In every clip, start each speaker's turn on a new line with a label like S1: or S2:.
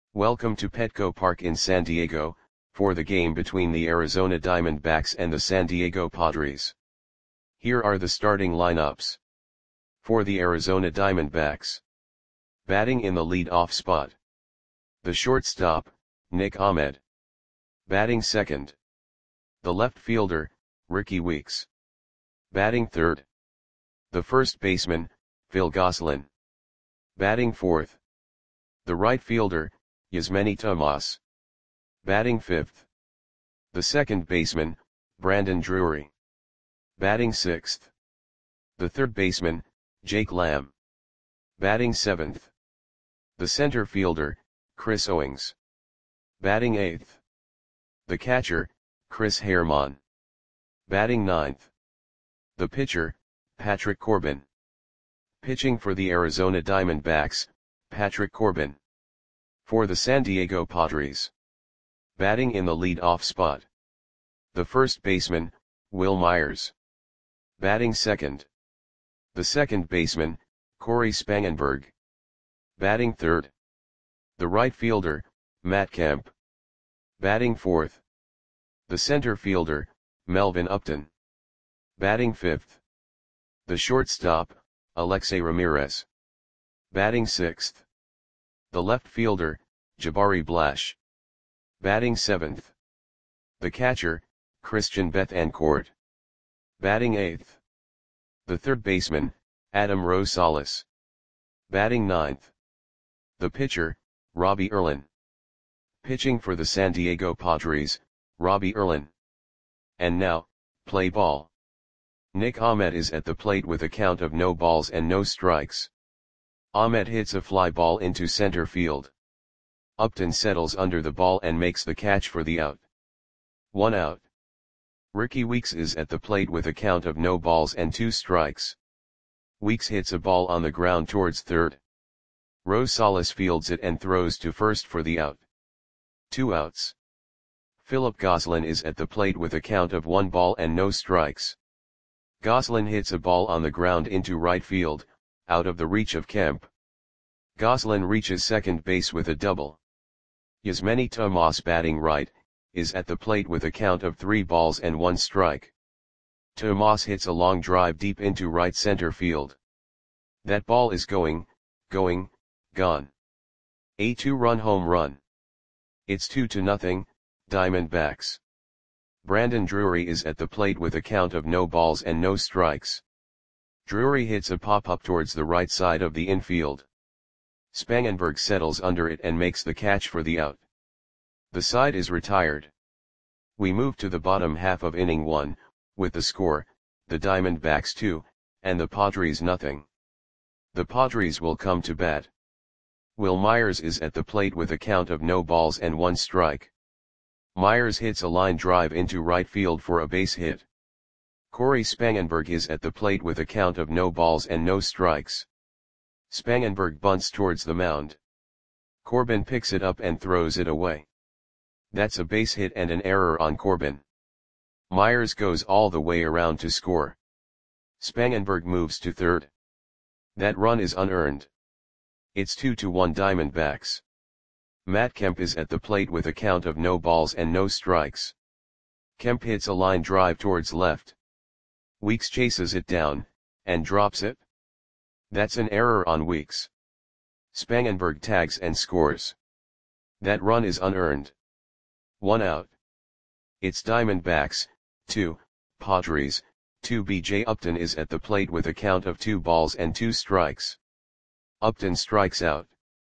S1: Welcome to Petco Park in San Diego, for the game between the Arizona Diamondbacks and the San Diego Padres. Here are the starting lineups. For the Arizona Diamondbacks. Batting in the lead-off spot. The shortstop, Nick Ahmed. Batting second. The left fielder, Rickie Weeks. Batting third. The first baseman, Phil Gosselin. Batting fourth. The right fielder, Yasmany Tomas. Batting fifth. The second baseman, Brandon Drury. Batting sixth. The third baseman, Jake Lamb. Batting seventh. The center fielder, Chris Owings. Batting eighth. The catcher, Chris Herrmann. Batting ninth. The pitcher, Patrick Corbin. Pitching for the Arizona Diamondbacks, Patrick Corbin. For the San Diego Padres. Batting in the lead-off spot. The first baseman, Wil Myers. Batting second. The second baseman, Cory Spangenberg. Batting third. The right fielder, Matt Kemp. Batting fourth. The center fielder, Melvin Upton. Batting fifth. The shortstop, Alexei Ramirez. Batting sixth. The left fielder, Jabari Blash. Batting seventh. The catcher, Christian Bethancourt. Batting eighth. The third baseman, Adam Rosales. Batting ninth. The pitcher, Robbie Erlin. Pitching for the San Diego Padres, Robbie Erlin. And now, play ball. Nick Ahmed is at the plate with a count of no balls and no strikes. Ahmed hits a fly ball into center field. Upton settles under the ball and makes the catch for the out. 1 out. Rickie Weeks is at the plate with a count of no balls and 2 strikes. Weeks hits a ball on the ground towards third. Rosales fields it and throws to first for the out. 2 outs. Philip Gosselin is at the plate with a count of 1 ball and no strikes. Gosselin hits a ball on the ground into right field, out of the reach of Kemp. Gosselin reaches second base with a double. Yasmany Tomas, batting right, is at the plate with a count of 3 balls and 1 strike. Tomas hits a long drive deep into right center field. That ball is gone. A 2-run home run. It's 2-0, Diamondbacks. Brandon Drury is at the plate with a count of no balls and no strikes. Drury hits a pop-up towards the right side of the infield. Spangenberg settles under it and makes the catch for the out. The side is retired. We move to the bottom half of inning 1, with the score, the Diamondbacks 2, and the Padres nothing. The Padres will come to bat. Wil Myers is at the plate with a count of no balls and 1 strike. Myers hits a line drive into right field for a base hit. Cory Spangenberg is at the plate with a count of no balls and no strikes. Spangenberg bunts towards the mound. Corbin picks it up and throws it away. That's a base hit and an error on Corbin. Myers goes all the way around to score. Spangenberg moves to third. That run is unearned. It's 2-1 Diamondbacks. Matt Kemp is at the plate with a count of no balls and no strikes. Kemp hits a line drive towards left. Weeks chases it down, and drops it. That's an error on Weeks. Spangenberg tags and scores. That run is unearned. 1 out. It's Diamondbacks, 2, Padres, 2. B.J. Upton is at the plate with a count of 2 balls and 2 strikes. Upton strikes out.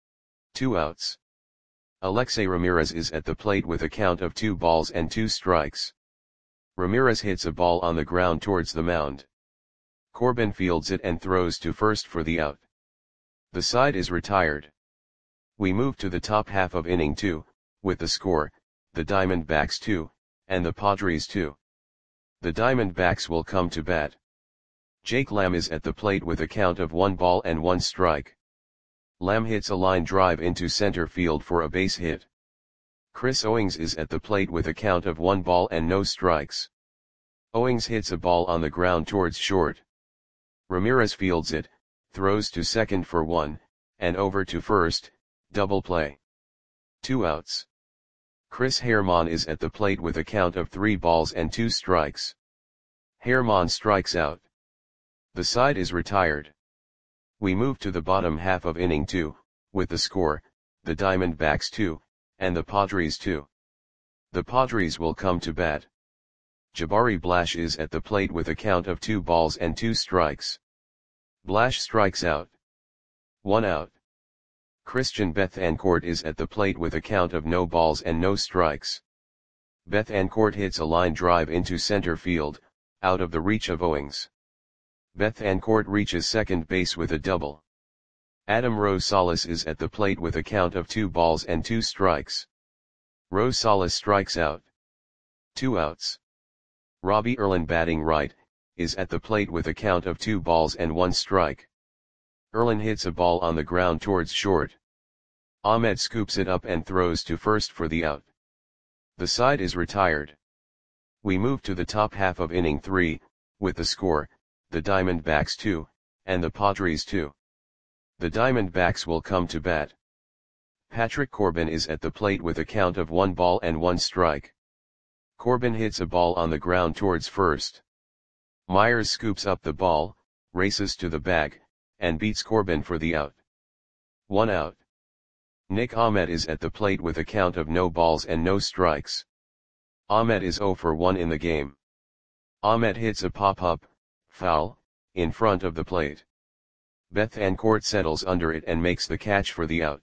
S1: 2 outs. Alexei Ramirez is at the plate with a count of 2 balls and 2 strikes. Ramirez hits a ball on the ground towards the mound. Corbin fields it and throws to first for the out. The side is retired. We move to the top half of inning 2, with the score, the Diamondbacks 2, and the Padres 2. The Diamondbacks will come to bat. Jake Lamb is at the plate with a count of 1 ball and 1 strike. Lamb hits a line drive into center field for a base hit. Chris Owings is at the plate with a count of 1 ball and no strikes. Owings hits a ball on the ground towards short. Ramirez fields it, throws to second for 1, and over to first, double play. 2 outs. Chris Herrmann is at the plate with a count of 3 balls and 2 strikes. Herrmann strikes out. The side is retired. We move to the bottom half of inning 2, with the score, the Diamondbacks 2, and the Padres 2. The Padres will come to bat. Jabari Blash is at the plate with a count of 2 balls and 2 strikes. Blash strikes out. 1 out. Christian Bethancourt is at the plate with a count of no balls and no strikes. Bethancourt hits a line drive into center field, out of the reach of Owings. Bethancourt reaches second base with a double. Adam Rosales is at the plate with a count of 2 balls and 2 strikes. Rosales strikes out. 2 outs. Robbie Erlin, batting right, is at the plate with a count of 2 balls and 1 strike. Erlin hits a ball on the ground towards short. Ahmed scoops it up and throws to first for the out. The side is retired. We move to the top half of inning 3, with the score, the Diamondbacks 2, and the Padres 2. The Diamondbacks will come to bat. Patrick Corbin is at the plate with a count of 1 ball and 1 strike. Corbin hits a ball on the ground towards first. Myers scoops up the ball, races to the bag, and beats Corbin for the out. 1 out. Nick Ahmed is at the plate with a count of no balls and no strikes. Ahmed is 0 for 1 in the game. Ahmed hits a pop-up, foul, in front of the plate. Bethancourt settles under it and makes the catch for the out.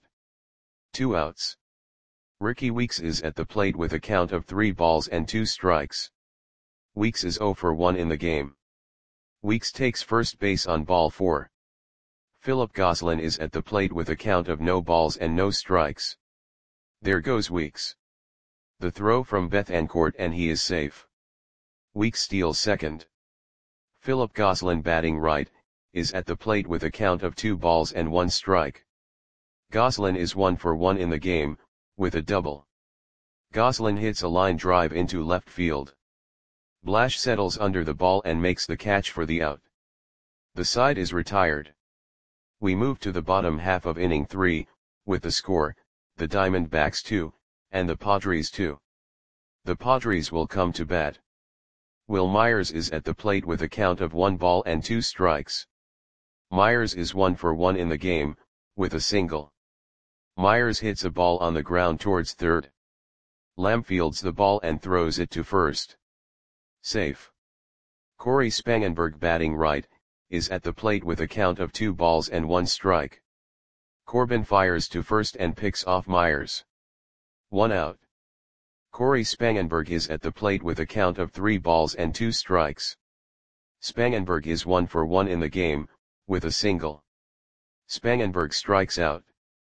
S1: 2 outs. Ricky Weeks is at the plate with a count of 3 balls and 2 strikes. Weeks is 0 for 1 in the game. Weeks takes first base on ball 4. Philip Gosselin is at the plate with a count of no balls and no strikes. There goes Weeks. The throw from Bethancourt and he is safe. Weeks steals second. Philip Gosselin, batting right, is at the plate with a count of 2 balls and 1 strike. Gosselin is 1 for 1 in the game, with a double. Gosselin hits a line drive into left field. Blash settles under the ball and makes the catch for the out. The side is retired. We move to the bottom half of inning 3, with the score, the Diamondbacks 2, and the Padres 2. The Padres will come to bat. Will Myers is at the plate with a count of 1 ball and 2 strikes. Myers is 1 for 1 in the game, with a single. Myers hits a ball on the ground towards third. Lamb fields the ball and throws it to first. Safe. Corey Spangenberg, batting right, is at the plate with a count of 2 balls and 1 strike. Corbin fires to first and picks off Myers. 1 out. Corey Spangenberg is at the plate with a count of 3 balls and 2 strikes. Spangenberg is 1 for 1 in the game, with a single. Spangenberg strikes out.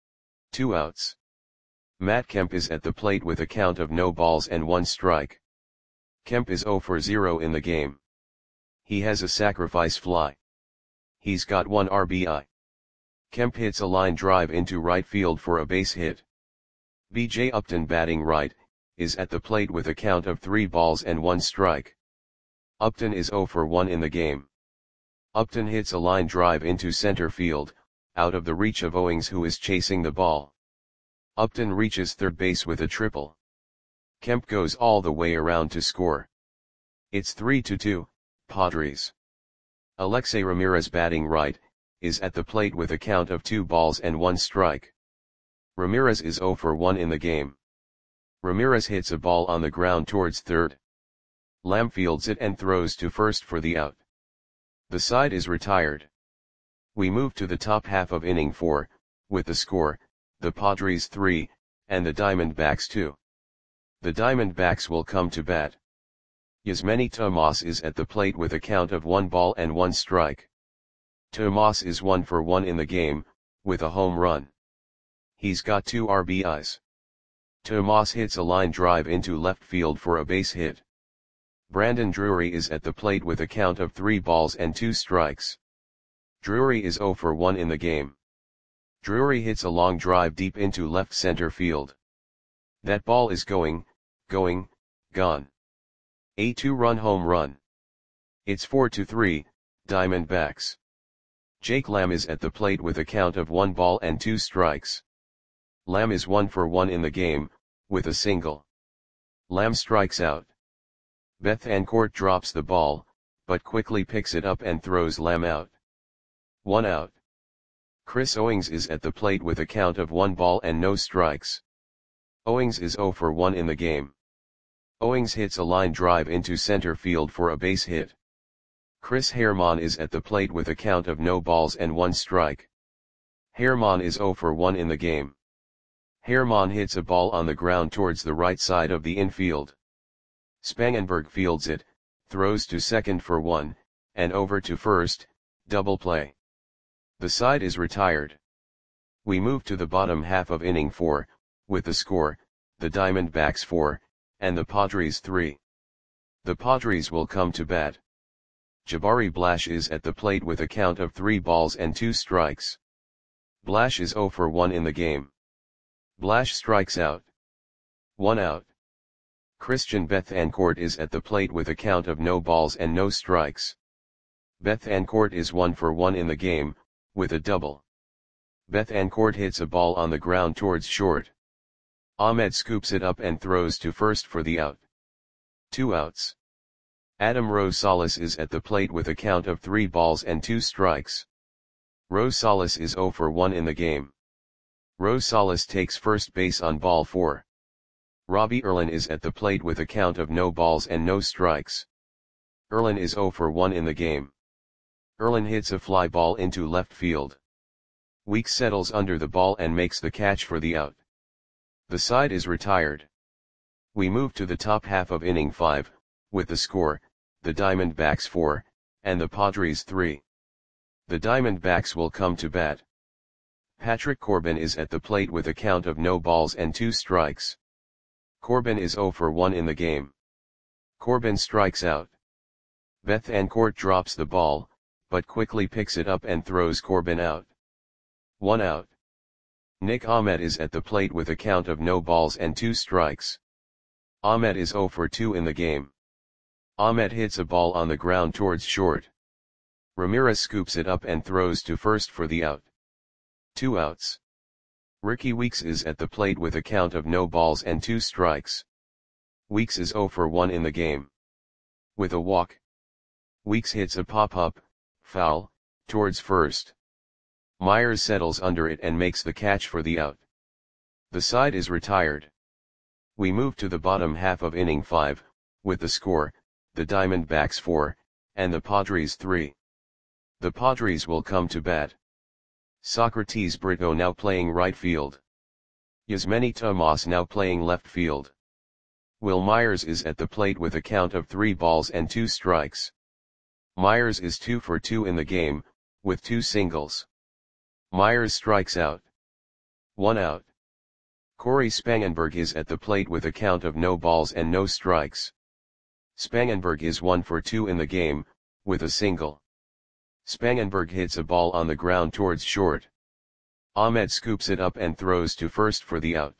S1: 2 outs. Matt Kemp is at the plate with a count of no balls and 1 strike. Kemp is 0 for 0 in the game. He has a sacrifice fly. He's got 1 RBI. Kemp hits a line drive into right field for a base hit. B.J. Upton, batting right, is at the plate with a count of 3 balls and 1 strike. Upton is 0 for 1 in the game. Upton hits a line drive into center field, out of the reach of Owings, who is chasing the ball. Upton reaches third base with a triple. Kemp goes all the way around to score. It's 3-2, Padres. Alexei Ramirez, batting right, is at the plate with a count of 2 balls and 1 strike. Ramirez is 0 for 1 in the game. Ramirez hits a ball on the ground towards third. Lamb fields it and throws to first for the out. The side is retired. We move to the top half of inning 4, with the score, the Padres 3, and the Diamondbacks 2. The Diamondbacks will come to bat. Yasmany Tomas is at the plate with a count of 1 ball and 1 strike. Tomas is 1 for 1 in the game, with a home run. He's got 2 RBIs. Tomas hits a line drive into left field for a base hit. Brandon Drury is at the plate with a count of 3 balls and 2 strikes. Drury is 0 for 1 in the game. Drury hits a long drive deep into left center field. That ball is gone. A 2-run home run. It's 4-3, Diamondbacks. Jake Lamb is at the plate with a count of 1 ball and 2 strikes. Lamb is 1 for 1 in the game, with a single. Lamb strikes out. Bethancourt drops the ball, but quickly picks it up and throws Lamb out. 1 out. Chris Owings is at the plate with a count of 1 ball and no strikes. Owings is 0 for 1 in the game. Owings hits a line drive into center field for a base hit. Chris Herrmann is at the plate with a count of no balls and 1 strike. Herrmann is 0 for 1 in the game. Herrmann hits a ball on the ground towards the right side of the infield. Spangenberg fields it, throws to second for 1, and over to first, double play. The side is retired. We move to the bottom half of inning 4, with the score, the Diamondbacks 4, and the Padres 3. The Padres will come to bat. Jabari Blash is at the plate with a count of 3 balls and 2 strikes. Blash is 0 for 1 in the game. Blash strikes out. 1 out. Christian Bethancourt is at the plate with a count of no balls and no strikes. Bethancourt is 1 for 1 in the game, with a double. Bethancourt hits a ball on the ground towards short. Ahmed scoops it up and throws to first for the out. 2 outs. Adam Rosales is at the plate with a count of 3 balls and 2 strikes. Rosales is 0 for 1 in the game. Rosales takes first base on ball 4. Robbie Erlin is at the plate with a count of no balls and no strikes. Erlin is 0 for 1 in the game. Erlin hits a fly ball into left field. Weeks settles under the ball and makes the catch for the out. The side is retired. We move to the top half of inning 5, with the score, the Diamondbacks 4, and the Padres 3. The Diamondbacks will come to bat. Patrick Corbin is at the plate with a count of no balls and 2 strikes. Corbin is 0 for 1 in the game. Corbin strikes out. Bethancourt drops the ball, but quickly picks it up and throws Corbin out. 1 out. Nick Ahmed is at the plate with a count of no balls and 2 strikes. Ahmed is 0 for 2 in the game. Ahmed hits a ball on the ground towards short. Ramirez scoops it up and throws to first for the out. 2 outs. Ricky Weeks is at the plate with a count of no balls and 2 strikes. Weeks is 0 for 1 in the game. With a walk. Weeks hits a pop-up, foul, towards first. Myers settles under it and makes the catch for the out. The side is retired. We move to the bottom half of inning 5, with the score, the Diamondbacks 4, and the Padres 3. The Padres will come to bat. Socrates Brito now playing right field. Yasmany Tomas now playing left field. Will Myers is at the plate with a count of 3 balls and 2 strikes. Myers is 2 for 2 in the game, with 2 singles. Myers strikes out. 1 out. Corey Spangenberg is at the plate with a count of no balls and no strikes. Spangenberg is 1 for 2 in the game, with a single. Spangenberg hits a ball on the ground towards short. Ahmed scoops it up and throws to first for the out.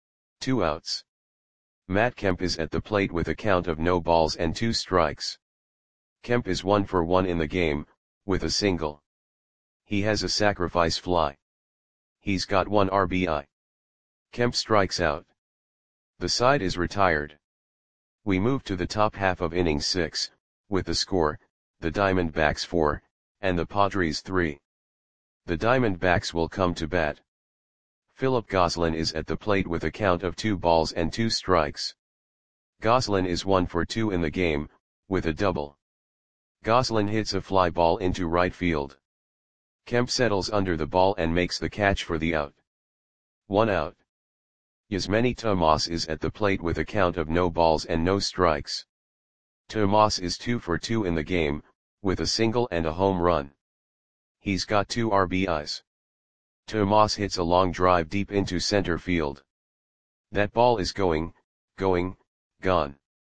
S1: 2 outs. Matt Kemp is at the plate with a count of no balls and 2 strikes. Kemp is 1 for 1 in the game, with a single. He has a sacrifice fly. He's got 1 RBI. Kemp strikes out. The side is retired. We move to the top half of inning 6, with the score, the Diamondbacks 4, and the Padres 3. The Diamondbacks will come to bat. Philip Gosselin is at the plate with a count of 2 balls and 2 strikes. Gosselin is 1 for 2 in the game, with a double. Gosselin hits a fly ball into right field. Kemp settles under the ball and makes the catch for the out. 1 out. Yasmany Tomas is at the plate with a count of no balls and no strikes. Tomas is 2 for 2 in the game, with a single and a home run. He's got 2 RBIs. Tomas hits a long drive deep into center field. That ball is going, gone.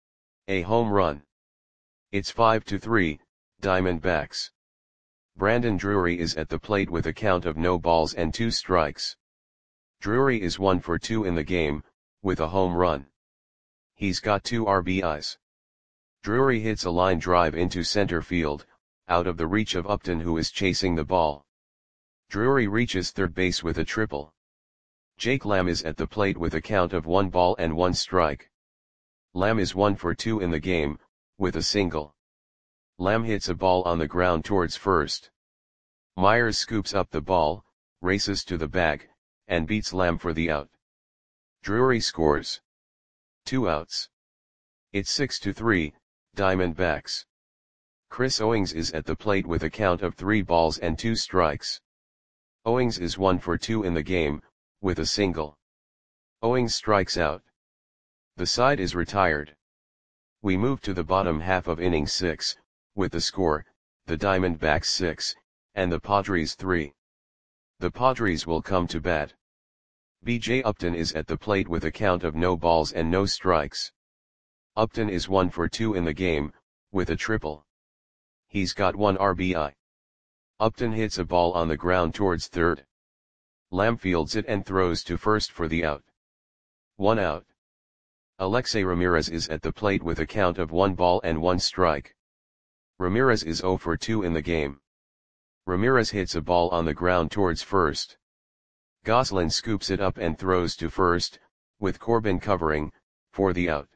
S1: A home run. It's 5-3, Diamondbacks. Brandon Drury is at the plate with a count of no balls and 2 strikes. Drury is 1 for 2 in the game, with a home run. He's got 2 RBIs. Drury hits a line drive into center field, out of the reach of Upton who is chasing the ball. Drury reaches third base with a triple. Jake Lamb is at the plate with a count of 1 ball and 1 strike. Lamb is 1 for 2 in the game, with a single. Lamb hits a ball on the ground towards first. Myers scoops up the ball, races to the bag, and beats Lamb for the out. Drury scores. 2 outs. It's 6-3, Diamondbacks. Chris Owings is at the plate with a count of 3 balls and 2 strikes. Owings is 1 for 2 in the game, with a single. Owings strikes out. The side is retired. We move to the bottom half of inning 6, with the score, the Diamondbacks 6, and the Padres 3. The Padres will come to bat. B.J. Upton is at the plate with a count of no balls and no strikes. Upton is 1 for 2 in the game, with a triple. He's got 1 RBI. Upton hits a ball on the ground towards third. Lamb fields it and throws to first for the out. 1 out. Alexei Ramirez is at the plate with a count of 1 ball and 1 strike. Ramirez is 0 for 2 in the game. Ramirez hits a ball on the ground towards first. Goslin scoops it up and throws to first, with Corbin covering, for the out.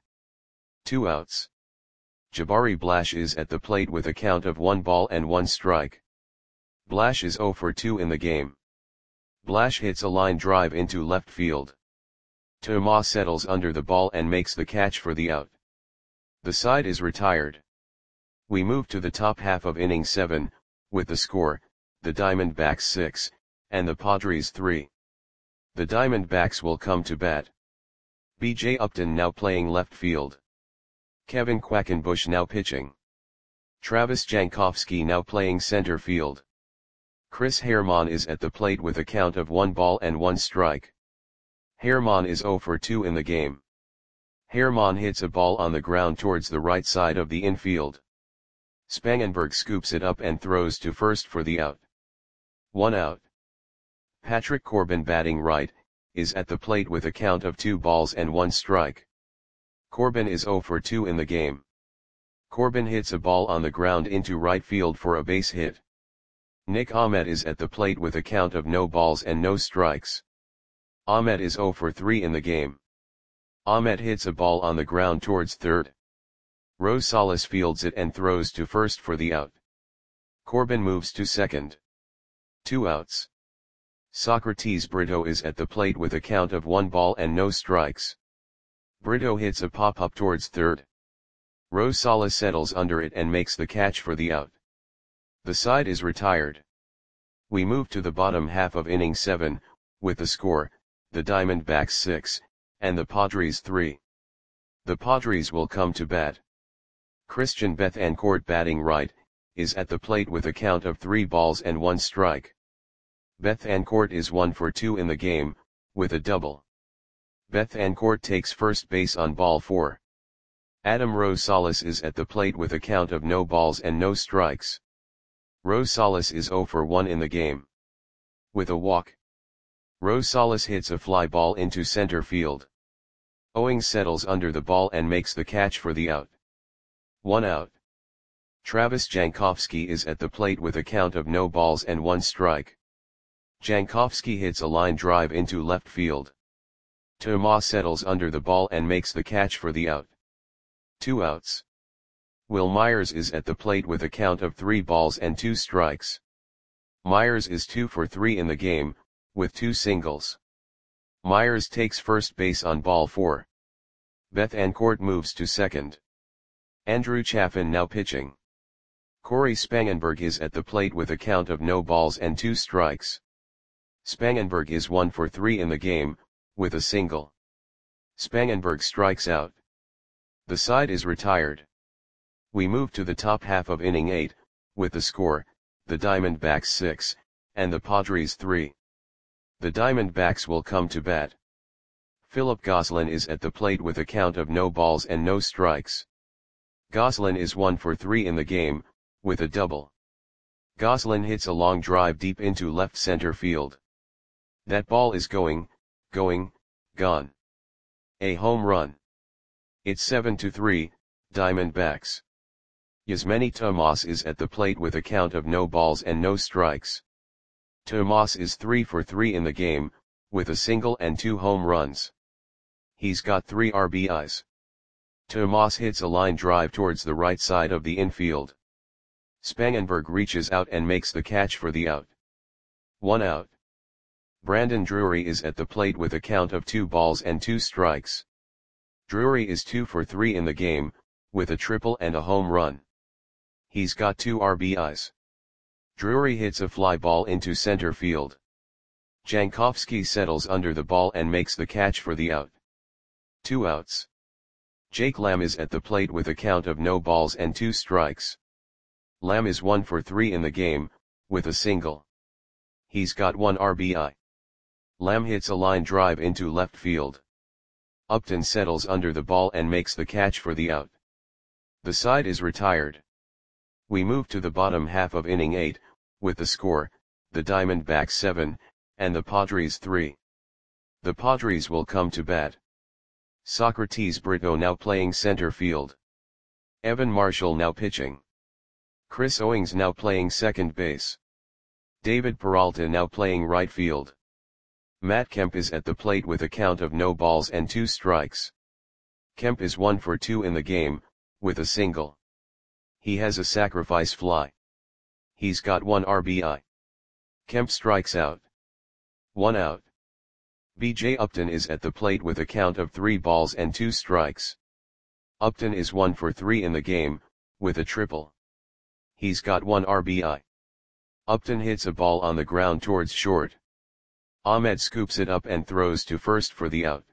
S1: 2 outs. Jabari Blash is at the plate with a count of 1 ball and 1 strike. Blash is 0 for 2 in the game. Blash hits a line drive into left field. Tomas settles under the ball and makes the catch for the out. The side is retired. We move to the top half of inning 7, with the score, the Diamondbacks 6, and the Padres 3. The Diamondbacks will come to bat. B.J. Upton now playing left field. Kevin Quackenbush now pitching. Travis Jankowski now playing center field. Chris Herrmann is at the plate with a count of 1 ball and 1 strike. Herrmann is 0 for 2 in the game. Herrmann hits a ball on the ground towards the right side of the infield. Spangenberg scoops it up and throws to first for the out. 1 out. Patrick Corbin batting right, is at the plate with a count of 2 balls and 1 strike. Corbin is 0 for 2 in the game. Corbin hits a ball on the ground into right field for a base hit. Nick Ahmed is at the plate with a count of no balls and no strikes. Ahmed is 0 for 3 in the game. Ahmed hits a ball on the ground towards third. Rosales fields it and throws to first for the out. Corbin moves to second. 2 outs. Socrates Brito is at the plate with a count of 1 ball and no strikes. Brito hits a pop-up towards third. Rosales settles under it and makes the catch for the out. The side is retired. We move to the bottom half of inning 7, with the score, the Diamondbacks 6, and the Padres 3. The Padres will come to bat. Christian Bethancourt batting right, is at the plate with a count of 3 balls and 1 strike. Bethancourt is 1 for 2 in the game, with a double. Bethancourt takes first base on ball 4. Adam Rosales is at the plate with a count of no balls and no strikes. Rosales is 0 for 1 in the game. With a walk. Rosales hits a fly ball into center field. Owings settles under the ball and makes the catch for the out. 1 out. Travis Jankowski is at the plate with a count of no balls and 1 strike. Jankowski hits a line drive into left field. Tomas settles under the ball and makes the catch for the out. 2 outs. Will Myers is at the plate with a count of 3 balls and 2 strikes. Myers is 2 for 3 in the game, with 2 singles. Myers takes first base on ball 4. Bethancourt moves to second. Andrew Chaffin now pitching. Corey Spangenberg is at the plate with a count of no balls and 2 strikes. Spangenberg is 1 for 3 in the game, with a single. Spangenberg strikes out. The side is retired. We move to the top half of inning 8, with the score, the Diamondbacks 6, and the Padres 3. The Diamondbacks will come to bat. Philip Goslin is at the plate with a count of no balls and no strikes. Goslin is 1 for 3 in the game, with a double. Goslin hits a long drive deep into left center field. That ball is gone. A home run. It's 7-3, Diamondbacks. Yasmany Tomas is at the plate with a count of no balls and no strikes. Tomas is 3 for 3 in the game, with a single and 2 home runs. He's got 3 RBIs. Tomas hits a line drive towards the right side of the infield. Spangenberg reaches out and makes the catch for the out. 1 out. Brandon Drury is at the plate with a count of 2 balls and 2 strikes. Drury is 2 for 3 in the game, with a triple and a home run. He's got 2 RBIs. Drury hits a fly ball into center field. Jankowski settles under the ball and makes the catch for the out. 2 outs. Jake Lamb is at the plate with a count of no balls and 2 strikes. Lamb is 1 for 3 in the game, with a single. He's got 1 RBI. Lamb hits a line drive into left field. Upton settles under the ball and makes the catch for the out. The side is retired. We move to the bottom half of inning 8, with the score, the Diamondbacks 7, and the Padres 3. The Padres will come to bat. Socrates Brito now playing center field. Evan Marshall now pitching. Chris Owings now playing second base. David Peralta now playing right field. Matt Kemp is at the plate with a count of no balls and 2 strikes. Kemp is 1 for 2 in the game, with a single. He has a sacrifice fly. He's got 1 RBI. Kemp strikes out. 1 out. B.J. Upton is at the plate with a count of 3 balls and 2 strikes. Upton is 1 for 3 in the game, with a triple. He's got 1 RBI. Upton hits a ball on the ground towards short. Ahmed scoops it up and throws to first for the out.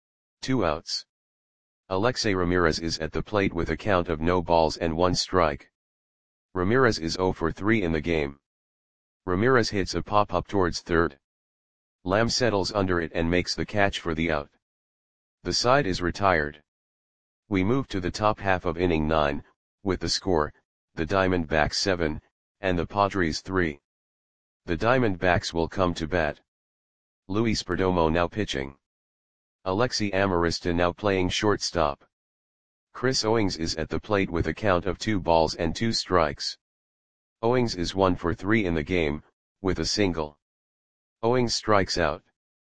S1: 2 outs. Alexei Ramirez is at the plate with a count of no balls and 1 strike. Ramirez is 0 for 3 in the game. Ramirez hits a pop-up towards third. Lamb settles under it and makes the catch for the out. The side is retired. We move to the top half of inning 9, with the score, the Diamondbacks 7, and the Padres 3. The Diamondbacks will come to bat. Luis Perdomo now pitching. Alexi Amarista now playing shortstop. Chris Owings is at the plate with a count of 2 balls and 2 strikes. Owings is 1 for 3 in the game, with a single. Owings strikes out.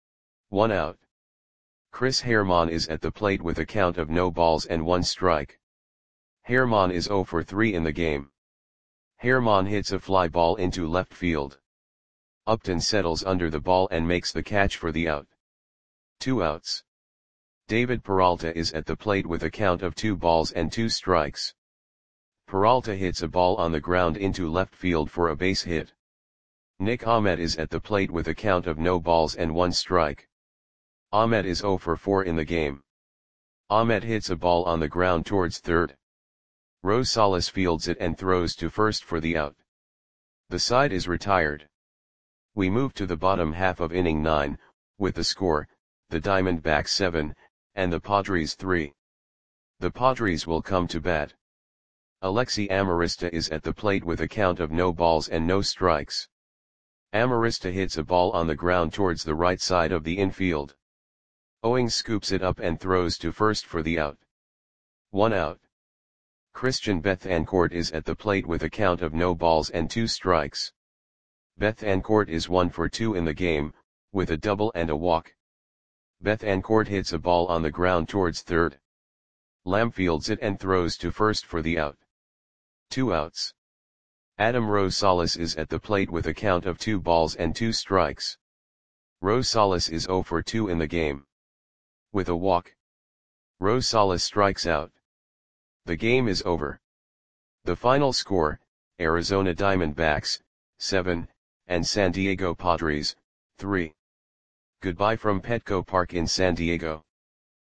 S1: 1 out. Chris Herrmann is at the plate with a count of no balls and 1 strike. Herrmann is 0 for 3 in the game. Herrmann hits a fly ball into left field. Upton settles under the ball and makes the catch for the out. 2 outs. David Peralta is at the plate with a count of 2 balls and 2 strikes. Peralta hits a ball on the ground into left field for a base hit. Nick Ahmed is at the plate with a count of no balls and 1 strike. Ahmed is 0 for 4 in the game. Ahmed hits a ball on the ground towards third. Rosales fields it and throws to first for the out. The side is retired. We move to the bottom half of inning 9, with the score, the Diamondbacks 7, and the Padres 3. The Padres will come to bat. Alexi Amarista is at the plate with a count of no balls and no strikes. Amarista hits a ball on the ground towards the right side of the infield. Owings scoops it up and throws to first for the out. 1 out. Christian Bethancourt is at the plate with a count of no balls and 2 strikes. Bethancourt is 1 for 2 in the game, with a double and a walk. Bethancourt hits a ball on the ground towards third. Lamb fields it and throws to first for the out. 2 outs. Adam Rosales is at the plate with a count of 2 balls and 2 strikes. Rosales is 0 for 2 in the game. With a walk. Rosales strikes out. The game is over. The final score, Arizona Diamondbacks, 7, and San Diego Padres, 3. Goodbye from Petco Park in San Diego.